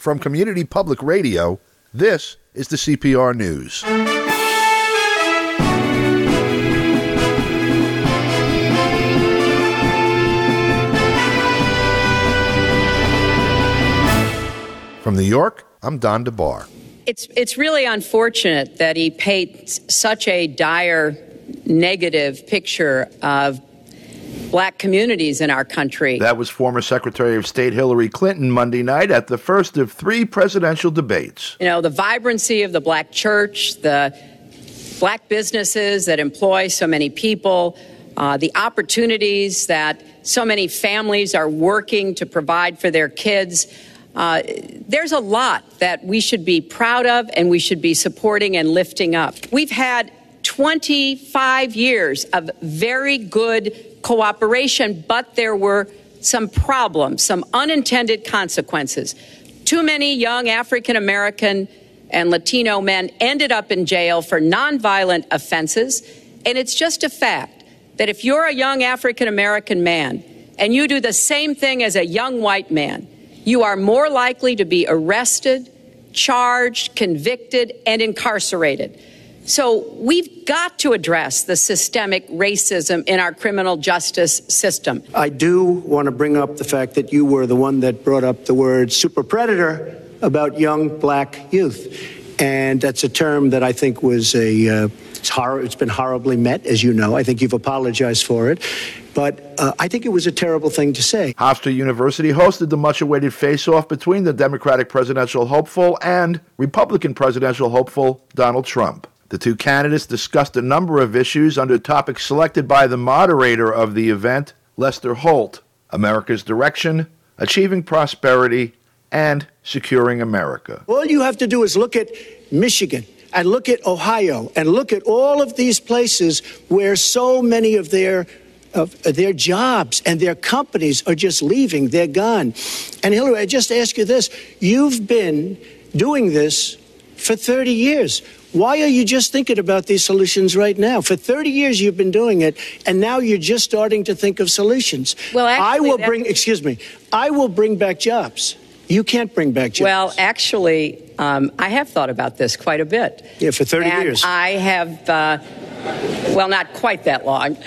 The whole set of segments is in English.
From Community Public Radio, this is the CPR News. From New York, I'm Don DeBar. It's really unfortunate that he paints such a dire, negative picture of black communities in our country. That was former Secretary of State Hillary Clinton Monday night at the first of 3 presidential debates. You know, the vibrancy of the black church, the black businesses that employ so many people, the opportunities that so many families are working to provide for their kids. There's a lot that we should be proud of and we should be supporting and lifting up. We've had 25 years of very good cooperation, but there were some problems, some unintended consequences. Too many young African American and Latino men ended up in jail for nonviolent offenses, and it's just a fact that if you're a young African American man and you do the same thing as a young white man, you are more likely to be arrested, charged, convicted, and incarcerated. So we've got to address the systemic racism in our criminal justice system. I do want to bring up the fact that you were the one that brought up the word super predator about young black youth. And that's a term that I think was it's been horribly met, as you know. I think you've apologized for it. But I think it was a terrible thing to say. Hofstra University hosted the much-awaited face-off between the Democratic presidential hopeful and Republican presidential hopeful Donald Trump. The 2 candidates discussed a number of issues under topics selected by the moderator of the event, Lester Holt: America's direction, achieving prosperity, and securing America. All you have to do is look at Michigan and look at Ohio and look at all of these places where so many of their jobs and their companies are just leaving. They're gone. And Hillary, I just ask you this. You've been doing this for 30 years. Why are you just thinking about these solutions right now? For 30 years you've been doing it, and now you're just starting to think of solutions. Well, actually, I will bring back jobs. You can't bring back jobs. Well, actually, I have thought about this quite a bit. Yeah, for 30 years. I have, not quite that long.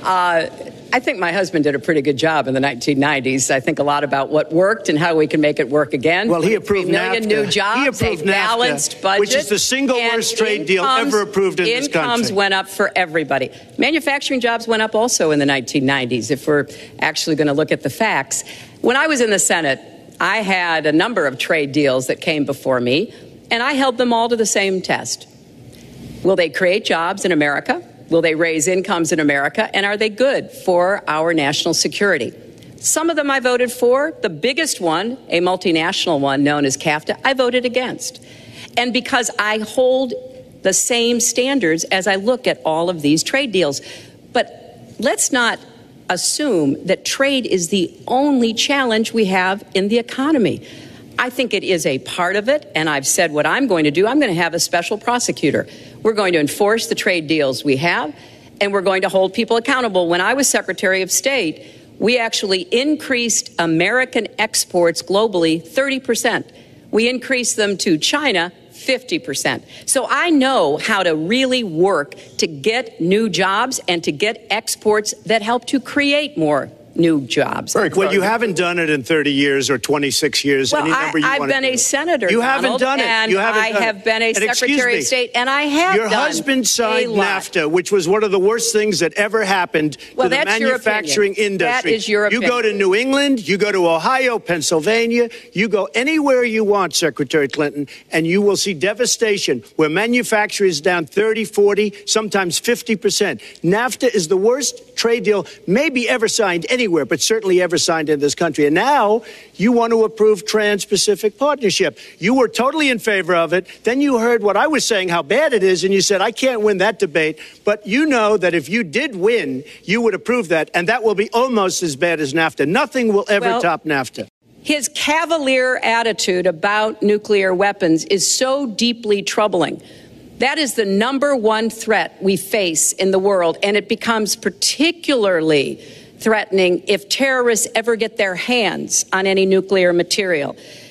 I think my husband did a pretty good job in the 1990s. I think a lot about what worked and how we can make it work again. Well, he approved 3 million NAFTA. New jobs, he approved a balanced NAFTA, budget, which is the single worst trade deal ever approved in this country. Incomes went up for everybody. Manufacturing jobs went up also in the 1990s, if we're actually going to look at the facts. When I was in the Senate, I had a number of trade deals that came before me, and I held them all to the same test. Will they create jobs in America? Will they raise incomes in America? And are they good for our national security? Some of them I voted for. The biggest one, a multinational one known as CAFTA, I voted against. And because I hold the same standards as I look at all of these trade deals. But let's not assume that trade is the only challenge we have in the economy. I think it is a part of it, and I've said what I'm going to do. I'm going to have a special prosecutor. We're going to enforce the trade deals we have, and we're going to hold people accountable. When I was Secretary of State, we actually increased American exports globally 30%. We increased them to China 50%. So I know how to really work to get new jobs and to get exports that help to create more new jobs. Well, you haven't done it in 30 years or 26 years. Well, I've been a senator, You haven't done it. And you haven't I done have it. been a Secretary of State, and I have Your done husband signed a lot. NAFTA, which was one of the worst things that ever happened to the manufacturing industry. That is your opinion. You go to New England, you go to Ohio, Pennsylvania, you go anywhere you want, Secretary Clinton, and you will see devastation where manufacturing is down 30, 40, sometimes 50%. NAFTA is the worst trade deal maybe ever signed anywhere, but certainly ever signed in this country. And now you want to approve Trans-Pacific Partnership. You were totally in favor of it. Then you heard what I was saying, how bad it is, and you said, I can't win that debate. But you know that if you did win, you would approve that, and that will be almost as bad as NAFTA. Nothing will ever top NAFTA. His cavalier attitude about nuclear weapons is so deeply troubling. That is the number one threat we face in the world, and it becomes particularly threatening if terrorists ever get their hands on any nuclear material.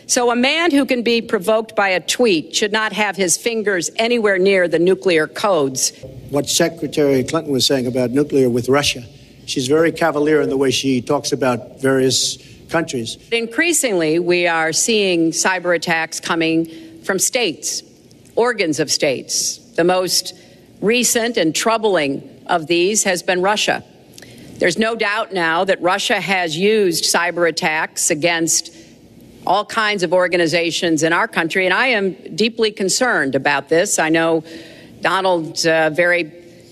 So a man who can be provoked by a tweet should not have his fingers anywhere near the nuclear codes. What Secretary Clinton was saying about nuclear with Russia, she's very cavalier in the way she talks about various countries. Increasingly, we are seeing cyber attacks coming from states, organs of states. The most recent and troubling of these has been Russia. There's no doubt now that Russia has used cyber attacks against all kinds of organizations in our country, and I am deeply concerned about this. I know Donald's very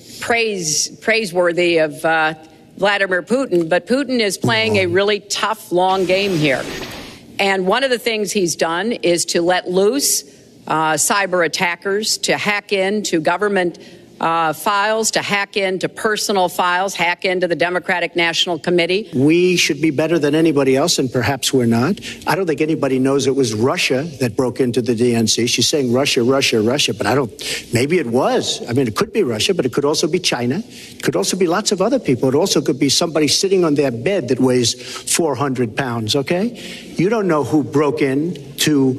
praiseworthy of Vladimir Putin, but Putin is playing a really tough, long game here. And one of the things he's done is to let loose cyber attackers to hack into government files, to hack into personal files, hack into the Democratic National Committee. We should be better than anybody else, and perhaps we're not. I don't think anybody knows it was Russia that broke into the DNC. She's saying Russia, Russia, Russia, but maybe it was. I mean, it could be Russia, but it could also be China. It could also be lots of other people. It also could be somebody sitting on their bed that weighs 400 pounds, okay? You don't know who broke in to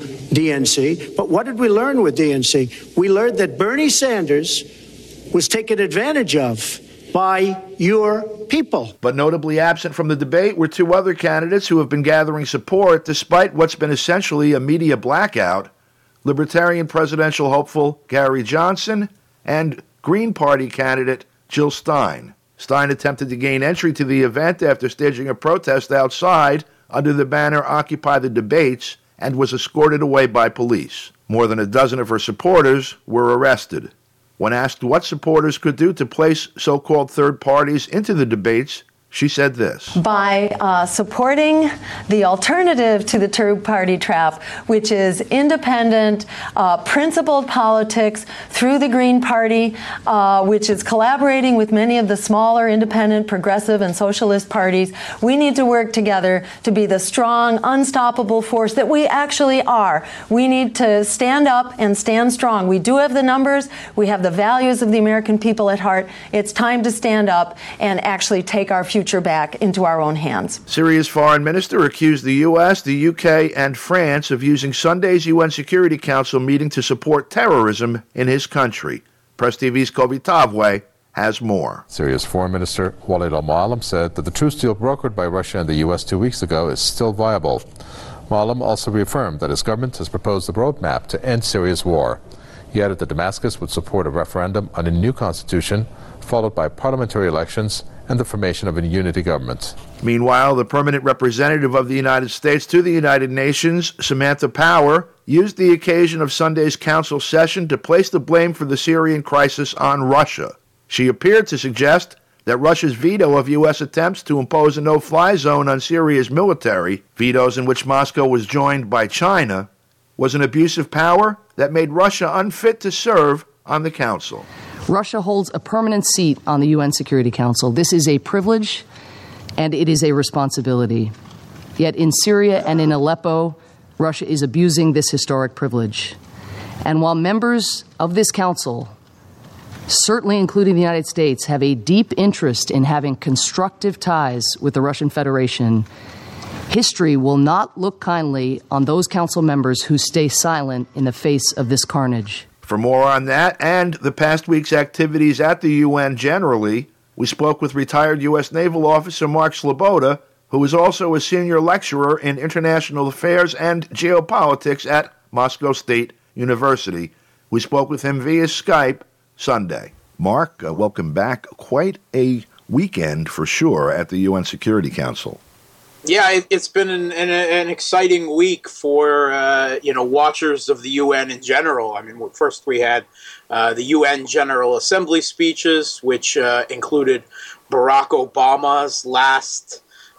DNC, but what did we learn with DNC? We learned that Bernie Sanders was taken advantage of by your people. But notably absent from the debate were two other candidates who have been gathering support despite what's been essentially a media blackout: Libertarian presidential hopeful Gary Johnson and Green Party candidate Jill Stein. Stein attempted to gain entry to the event after staging a protest outside under the banner "Occupy the Debates" and was escorted away by police. More than a dozen of her supporters were arrested. When asked what supporters could do to place so-called third parties into the debates, she said this. By supporting the alternative to the two-party trap, which is independent, principled politics through the Green Party, which is collaborating with many of the smaller independent, progressive, and socialist parties, we need to work together to be the strong, unstoppable force that we actually are. We need to stand up and stand strong. We do have the numbers. We have the values of the American people at heart. It's time to stand up and actually take our future back into our own hands. Syria's foreign minister accused the U.S., the U.K., and France of using Sunday's UN Security Council meeting to support terrorism in his country. Press TV's Kobi Tavwe has more. Syria's foreign minister Walid al-Muallim said that the truce deal brokered by Russia and the U.S. 2 weeks ago is still viable. Muallim also reaffirmed that his government has proposed a roadmap to end Syria's war. He added that Damascus would support a referendum on a new constitution, followed by parliamentary elections and the formation of a unity government. Meanwhile, the permanent representative of the United States to the United Nations, Samantha Power, used the occasion of Sunday's council session to place the blame for the Syrian crisis on Russia. She appeared to suggest that Russia's veto of U.S. attempts to impose a no-fly zone on Syria's military, vetoes in which Moscow was joined by China, was an abuse of power that made Russia unfit to serve on the council. Russia holds a permanent seat on the UN Security Council. This is a privilege, and it is a responsibility. Yet in Syria and in Aleppo, Russia is abusing this historic privilege. And while members of this council, certainly including the United States, have a deep interest in having constructive ties with the Russian Federation, history will not look kindly on those council members who stay silent in the face of this carnage. For more on that and the past week's activities at the UN generally, we spoke with retired U.S. Naval Officer Mark Sloboda, who is also a senior lecturer in international affairs and geopolitics at Moscow State University. We spoke with him via Skype Sunday. Mark, welcome back. Quite a weekend for sure at the UN Security Council. Yeah, it's been an exciting week for watchers of the UN in general. I mean, first we had the UN General Assembly speeches, which included Barack Obama's last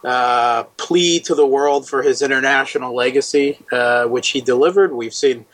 plea to the world for his international legacy, which he delivered. We've seen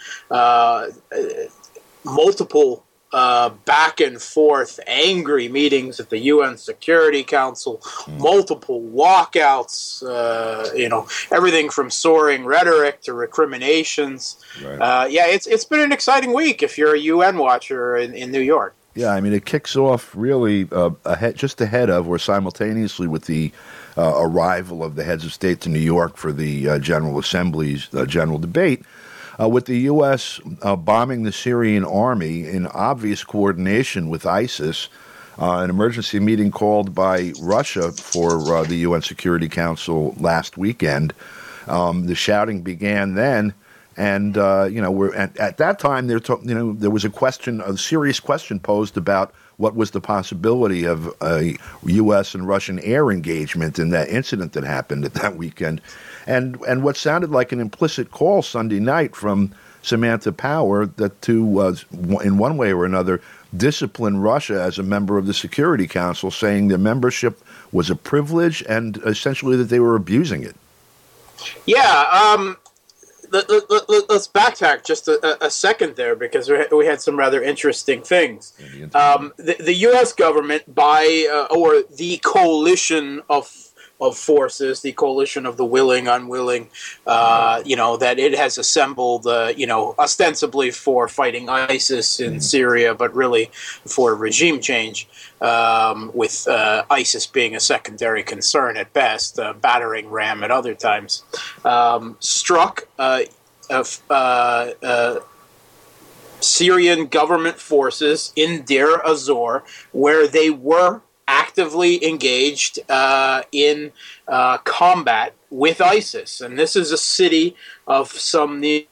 multiple back and forth angry meetings at the UN Security Council, multiple walkouts, everything from soaring rhetoric to recriminations. Right. It's been an exciting week if you're a UN watcher in New York. Yeah, I mean, it kicks off really just ahead of or simultaneously with the arrival of the heads of state to New York for the General Assembly's general debate, with the U.S. Bombing the Syrian army in obvious coordination with ISIS. An emergency meeting called by Russia for the UN Security Council last weekend. The shouting began then. And we're at that time. There was a serious question posed about what was the possibility of a U.S. and Russian air engagement in that incident that happened at that weekend, and what sounded like an implicit call Sunday night from Samantha Power that to in one way or another discipline Russia as a member of the Security Council, saying their membership was a privilege and essentially that they were abusing it. Yeah. Let's backtrack just a second there, because we had some rather interesting things. The U.S. government, or the coalition of forces, the coalition of the willing, unwilling, that it has assembled, ostensibly for fighting ISIS in Syria, but really for regime change, with ISIS being a secondary concern at best, battering ram at other times, struck Syrian government forces in Deir ez-Zor, where they were actively engaged in combat with ISIS. And this is a city of some near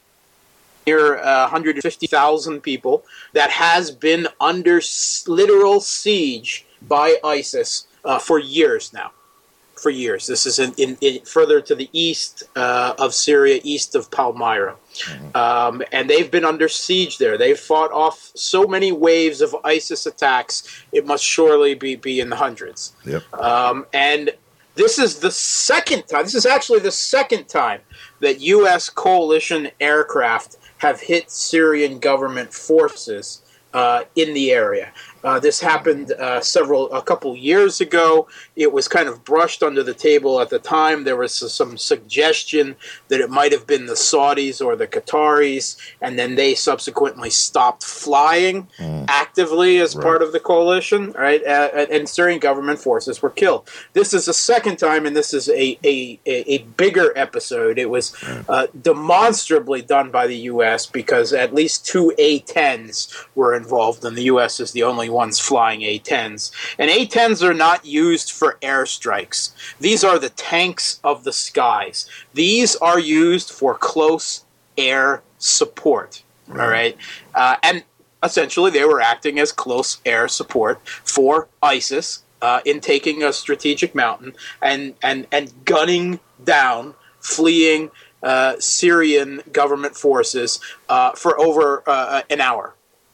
150,000 people that has been under literal siege by ISIS for years now. For years. This is in further to the east of Syria, east of Palmyra. And they've been under siege there. They've fought off so many waves of ISIS attacks, it must surely be in the hundreds. Yep. And this is the second time, this is actually the second time that U.S. coalition aircraft have hit Syrian government forces in the area. This happened a couple years ago. It was kind of brushed under the table at the time. There was some suggestion that it might have been the Saudis or the Qataris, and then they subsequently stopped flying actively as part of the coalition, right? And Syrian government forces were killed. This is the second time, and this is a bigger episode. It was demonstrably done by the U.S. because at least 2 A-10s were involved, and the U.S. is the only ones flying A-10s. And A-10s are not used for airstrikes. These are the tanks of the skies. These are used for close air support. All right? And essentially they were acting as close air support for ISIS in taking a strategic mountain and gunning down fleeing Syrian government forces for over an hour.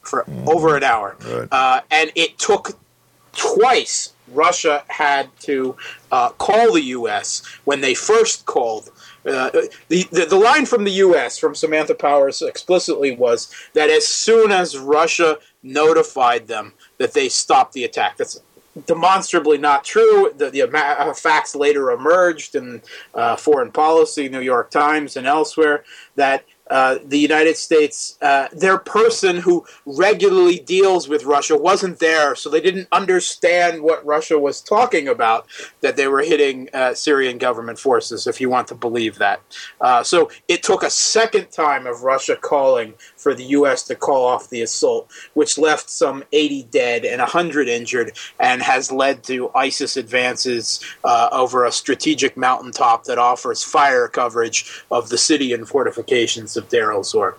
Right. And it took twice. Russia had to call the U.S. when they first called. The line from the U.S., from Samantha Powers explicitly, was that as soon as Russia notified them that they stopped the attack. That's demonstrably not true. The facts later emerged in Foreign Policy, New York Times, and elsewhere that the United States, their person who regularly deals with Russia wasn't there, so they didn't understand what Russia was talking about, that they were hitting Syrian government forces, if you want to believe that. So it took a second time of Russia calling for the U.S. to call off the assault, which left some 80 dead and 100 injured, and has led to ISIS advances over a strategic mountaintop that offers fire coverage of the city and fortifications of Deir ez-Zor.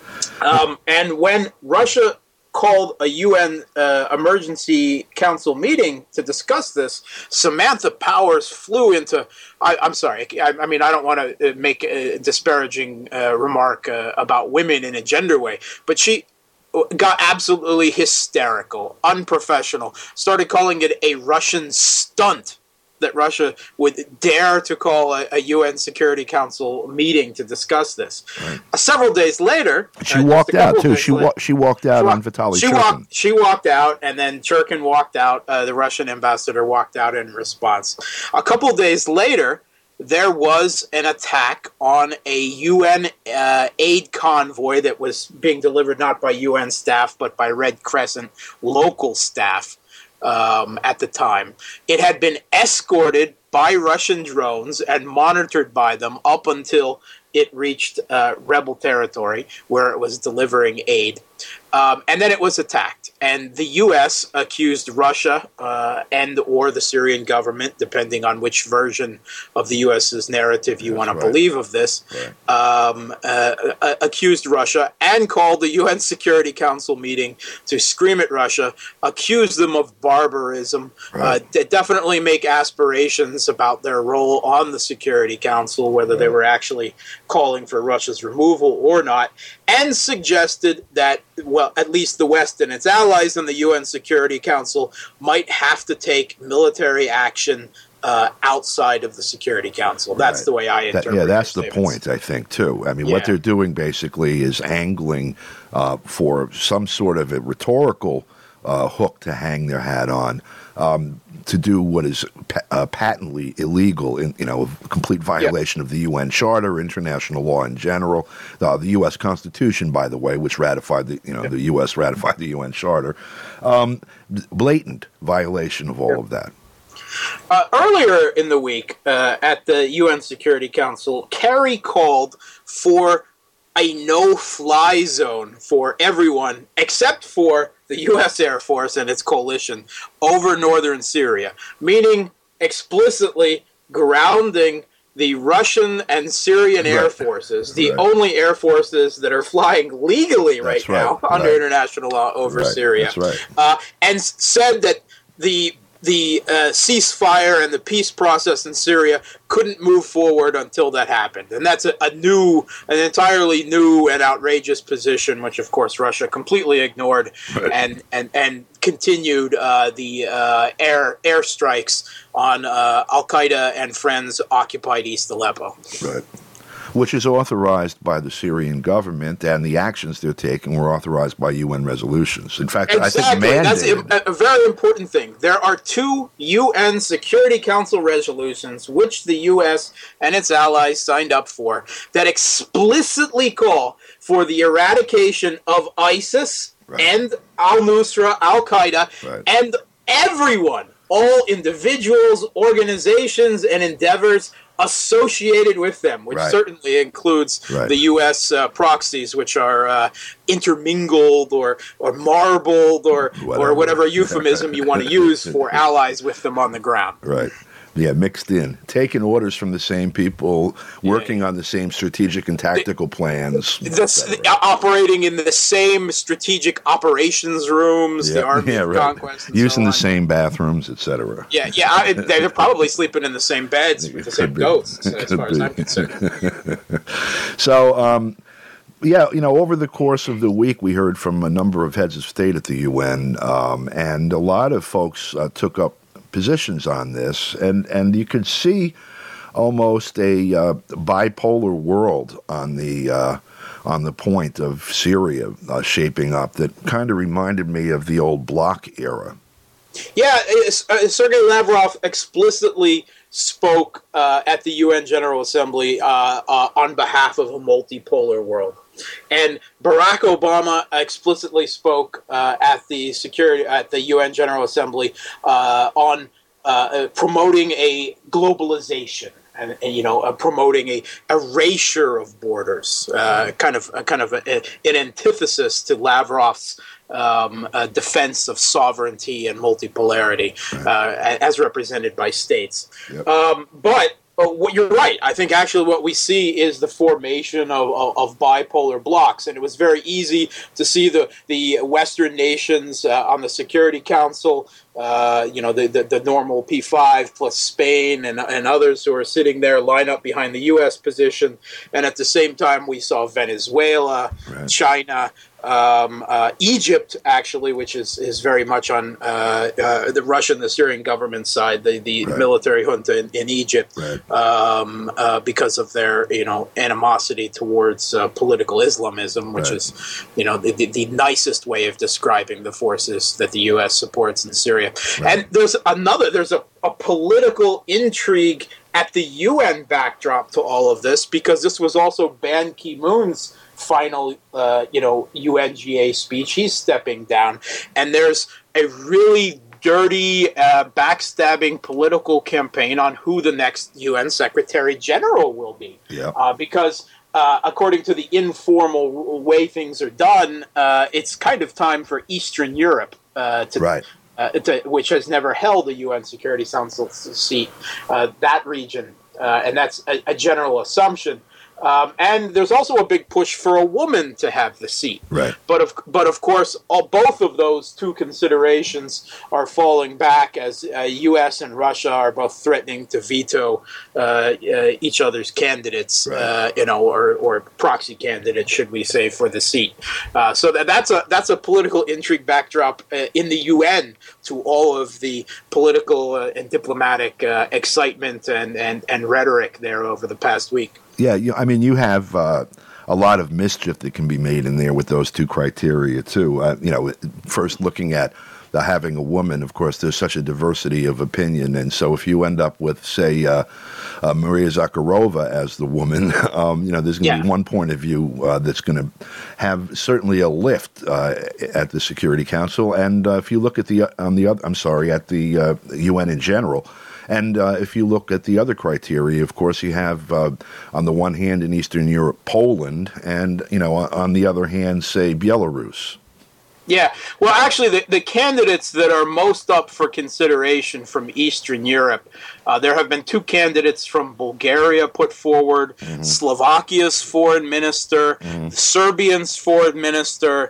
And when Russia called a UN emergency council meeting to discuss this, Samantha Powers flew into... I'm sorry, I mean, I don't want to make a disparaging remark about women in a gender way, but she got absolutely hysterical, unprofessional, started calling it a Russian stunt that Russia would dare to call a UN Security Council meeting to discuss this. Right. Several days later... She walked out, too. She walked out on Vitaly Churkin. She walked out, and then Churkin walked out. The Russian ambassador walked out in response. A couple days later, there was an attack on a UN aid convoy that was being delivered not by UN staff but by Red Crescent local staff at the time. It had been escorted by Russian drones and monitored by them up until it reached rebel territory where it was delivering aid. And then it was attacked. And the U.S. accused Russia and or the Syrian government, depending on which version of the U.S.'s narrative you want to believe of this, accused Russia and called the UN Security Council meeting to scream at Russia, accuse them of barbarism, definitely make aspirations about their role on the Security Council, whether they were actually calling for Russia's removal or not, and suggested that, well, at least the West and its allies in the UN Security Council might have to take military action outside of the Security Council. That's the way I interpret it. That's the point, I think, too. I mean, what they're doing basically is angling for some sort of a rhetorical hook to hang their hat on, to do what is patently illegal, in complete violation of the UN Charter, international law in general, the U.S. Constitution, by the way, which ratified the U.S. ratified the UN Charter, blatant violation of all of that. Earlier in the week, at the UN Security Council, Kerry called for a no-fly zone for everyone except for the U.S. Air Force and its coalition over northern Syria, meaning explicitly grounding the Russian and Syrian air forces, the only air forces that are flying legally right now under international law over Syria, and said that the ceasefire and the peace process in Syria couldn't move forward until that happened. And that's an entirely new and outrageous position, which, of course, Russia completely ignored and continued the airstrikes on Al-Qaeda and friends occupied East Aleppo. Right. Which is authorized by the Syrian government, and the actions they're taking were authorized by UN resolutions. In fact, I think mandated. That's a very important thing. There are 2 UN Security Council resolutions, which the U.S. and its allies signed up for, that explicitly call for the eradication of ISIS and al-Nusra, Al-Qaeda, and everyone, all individuals, organizations, and endeavors associated with them, which certainly includes the U.S. Proxies, which are intermingled or marbled or whatever euphemism you want to use for allies with them on the ground. Right. Yeah, mixed in. Taking orders from the same people, working on the same strategic and tactical plans. Operating in the same strategic operations rooms, the Army of Conquest, and using the same bathrooms, etc. They're probably sleeping in the same beds with the same ghosts, as far as I'm concerned. So, over the course of the week, we heard from a number of heads of state at the UN, and a lot of folks took up positions on this, and you could see almost a bipolar world on the point of Syria shaping up that kind of reminded me of the old Bloc era. Yeah, Sergei Lavrov explicitly spoke at the UN General Assembly on behalf of a multipolar world. And Barack Obama explicitly spoke at the UN General Assembly on promoting a globalization and promoting a erasure of borders, kind of an antithesis to Lavrov's defense of sovereignty and multipolarity as represented by states. But you're right. I think actually what we see is the formation of bipolar blocs, and it was very easy to see the Western nations on the Security Council, the normal P5 plus Spain and others who are sitting there line up behind the U.S. position, and at the same time we saw Venezuela, China, Egypt, actually, which is very much on the Russian, the Syrian government side, the military junta in Egypt, because of their animosity towards political Islamism, which is the nicest way of describing the forces that the U.S. supports in Syria. And there's a political intrigue at the UN backdrop to all of this, because this was also Ban Ki-moon's final, UNGA speech. He's stepping down, and there's a really dirty, backstabbing political campaign on who the next UN Secretary General will be. Yeah. Because according to the informal way things are done, it's kind of time for Eastern Europe which has never held a UN Security Council seat, that region, and that's a general assumption. And there's also a big push for a woman to have the seat. Right. But of course, both of those two considerations are falling back as U.S. and Russia are both threatening to veto each other's candidates, or proxy candidates, should we say, for the seat. So that's a political intrigue backdrop in the UN to all of the political and diplomatic excitement and rhetoric there over the past week. Yeah, you have a lot of mischief that can be made in there with those two criteria, too. First looking at having a woman, of course, there's such a diversity of opinion. And so if you end up with, say, Maria Zakharova as the woman, there's going to be one point of view that's going to have certainly a lift at the Security Council. And if you look at the UN in general, and if you look at the other criteria, of course, you have, on the one hand, in Eastern Europe, Poland, and, on the other hand, say, Belarus. Yeah. Well, actually, the candidates that are most up for consideration from Eastern Europe, there have been two candidates from Bulgaria put forward, Slovakia's foreign minister, Serbian's foreign minister,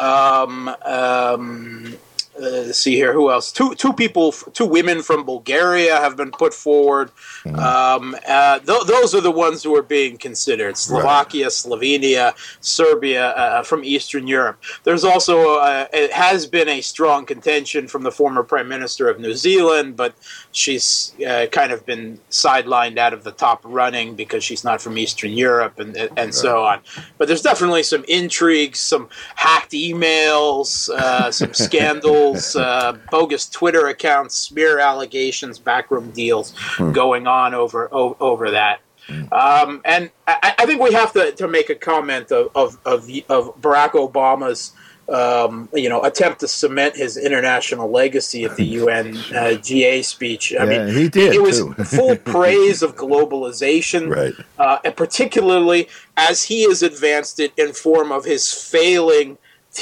let's see here, who else? Two women from Bulgaria have been put forward. Those are the ones who are being considered. Slovakia, Slovenia, Serbia from Eastern Europe. There's also, it has been a strong contention from the former Prime Minister of New Zealand, but she's kind of been sidelined out of the top running because she's not from Eastern Europe and so on. But there's definitely some intrigues, some hacked emails, some scandals, bogus Twitter accounts, smear allegations, backroom deals going on over that. And I think we have to make a comment of Barack Obama's attempt to cement his international legacy at the UN GA speech. I mean, he did. It was full praise of globalization, and particularly as he has advanced it in form of his failing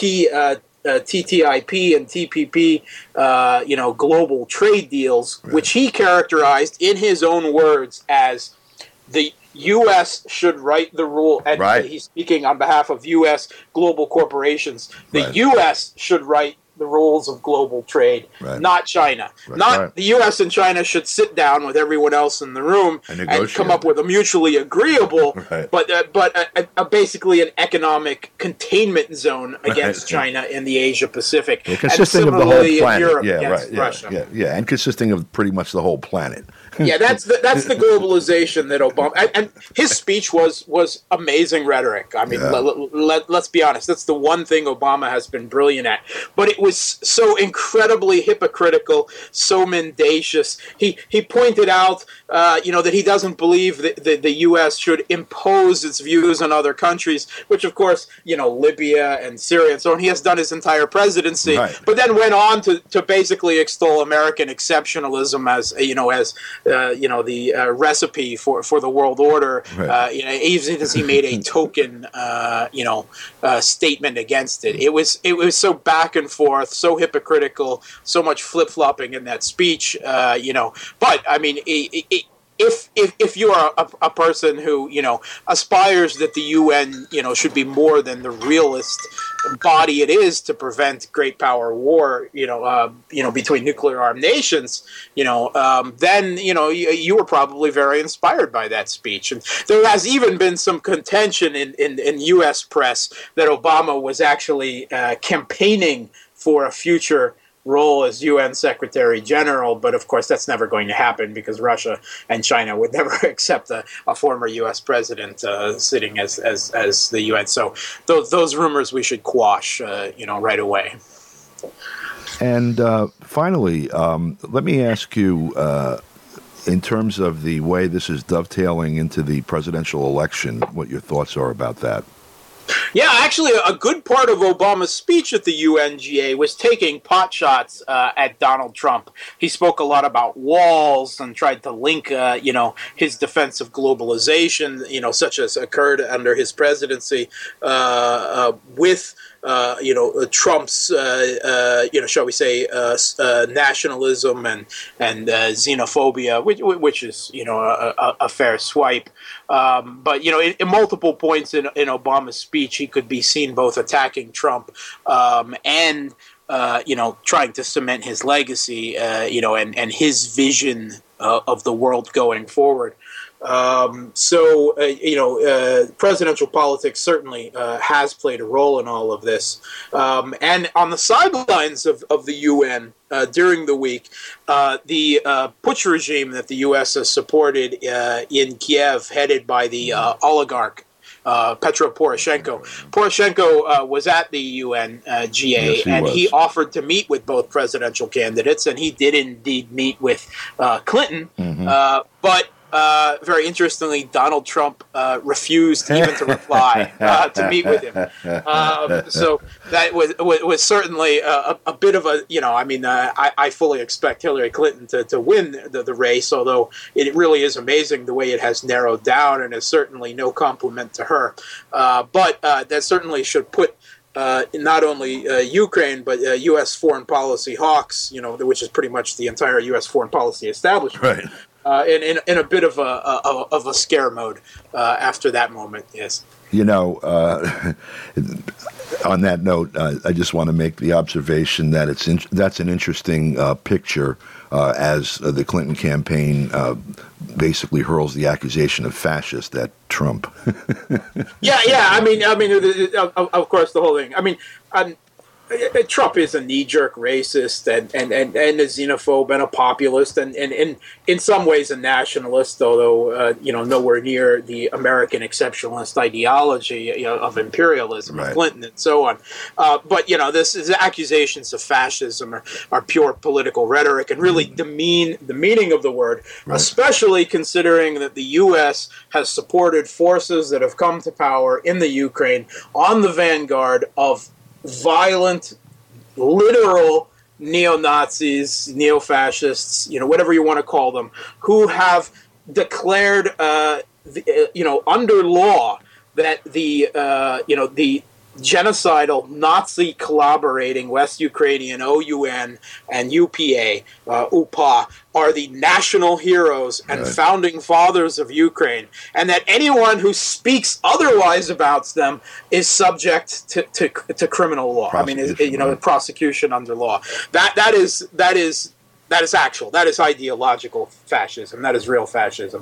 TTIP and TPP, global trade deals, which he characterized in his own words as the U.S. should write the rule, and he's speaking on behalf of U.S. global corporations. The U.S. should write the rules of global trade, not China. The U.S. and China should sit down with everyone else in the room and come up with a mutually agreeable, but basically an economic containment zone against China in the Asia Pacific, consisting of the whole planet. In Europe against Russia. And consisting of pretty much the whole planet. That's the globalization that Obama, and his speech was amazing rhetoric. I mean, let's be honest. That's the one thing Obama has been brilliant at. But it was so incredibly hypocritical, so mendacious. He pointed out, that he doesn't believe that the U.S. should impose its views on other countries, which of course, Libya and Syria and so on. He has done his entire presidency, but then went on to basically extol American exceptionalism as the recipe for the world order. Even as he made a token, statement against it. It was so back and forth, so hypocritical, so much flip-flopping in that speech. But I mean, if you are a person who aspires that the UN should be more than the realist body it is to prevent great power war between nuclear armed nations, then you were probably very inspired by that speech. And there has even been some contention in U.S. press that Obama was actually campaigning for a future role as UN Secretary General, but of course that's never going to happen because Russia and China would never accept a former U.S. president sitting as the UN. So those rumors we should quash, right away. And finally, let me ask you in terms of the way this is dovetailing into the presidential election, what your thoughts are about that? Yeah, actually, a good part of Obama's speech at the UNGA was taking pot shots at Donald Trump. He spoke a lot about walls and tried to link, his defense of globalization, such as occurred under his presidency, with Trump's, shall we say, nationalism and xenophobia, which is, a fair swipe. But, in multiple points in Obama's speech, he could be seen both attacking Trump and, trying to cement his legacy, and his vision of the world going forward. Presidential politics certainly has played a role in all of this. And on the sidelines of the UN during the week, the putsch regime that the U.S. has supported in Kiev, headed by the oligarch Petro Poroshenko. Poroshenko was at the UNGA, and he offered to meet with both presidential candidates, and he did indeed meet with Clinton, but very interestingly, Donald Trump refused even to reply to meet with him. So that was certainly a bit of a, I fully expect Hillary Clinton to win the race, although it really is amazing the way it has narrowed down, and is certainly no compliment to her. But that certainly should put not only Ukraine, but U.S. foreign policy hawks, which is pretty much the entire U.S. foreign policy establishment. Right. In a bit of a scare mode after that moment, yes. On that note, I just want to make the observation that that's an interesting picture as the Clinton campaign basically hurls the accusation of fascist at Trump. Yeah. I mean, of course, the whole thing. Trump is a knee-jerk racist and a xenophobe and a populist and in some ways a nationalist, although nowhere near the American exceptionalist ideology of imperialism, right, of Clinton and so on. But this accusations of fascism are pure political rhetoric and really demean the meaning of the word, right, especially considering that the U.S. has supported forces that have come to power in the Ukraine on the vanguard of violent, literal neo-Nazis, neo-fascists, whatever you want to call them, who have declared, under law that the genocidal Nazi collaborating West Ukrainian OUN and UPA, UPA, are the national heroes and founding fathers of Ukraine, and that anyone who speaks otherwise about them is subject to criminal law. Prosecution under law. That is actual. That is ideological fascism. That is real fascism.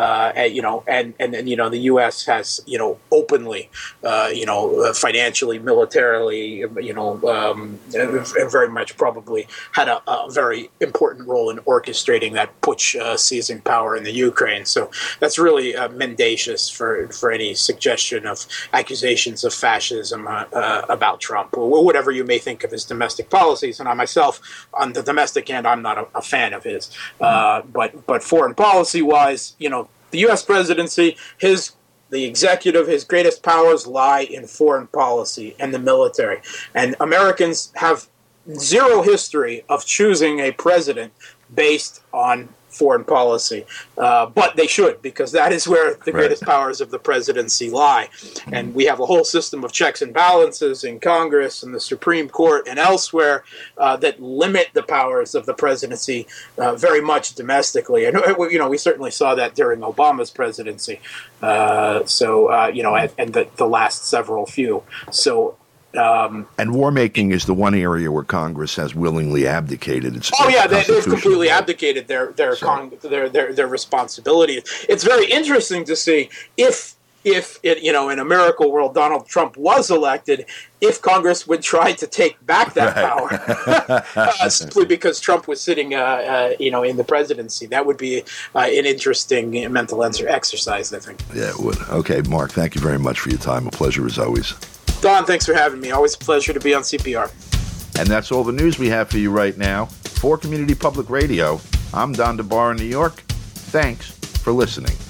The U.S. has, openly, financially, militarily, and very much probably had a very important role in orchestrating that putsch seizing power in the Ukraine. So that's really mendacious for any suggestion of accusations of fascism about Trump, or whatever you may think of his domestic policies. And I myself, on the domestic end, I'm not a fan of his, but foreign policy wise, the U.S. presidency, the executive, his greatest powers lie in foreign policy and the military, and Americans have zero history of choosing a president based on foreign policy, but they should, because that is where the greatest powers of the presidency lie. And we have a whole system of checks and balances in Congress and the Supreme Court and elsewhere that limit the powers of the presidency very much domestically. And we certainly saw that during Obama's presidency. And the last several few. So. And war making is the one area where Congress has willingly abdicated. They've completely abdicated their responsibility. It's very interesting to see if in a miracle world Donald Trump was elected, if Congress would try to take back that power simply because Trump was sitting in the presidency. That would be an interesting mental exercise, I think. Yeah, it would. Okay, Mark, thank you very much for your time. A pleasure as always. Don, thanks for having me. Always a pleasure to be on CPR. And that's all the news we have for you right now. For Community Public Radio, I'm Don DeBar in New York. Thanks for listening.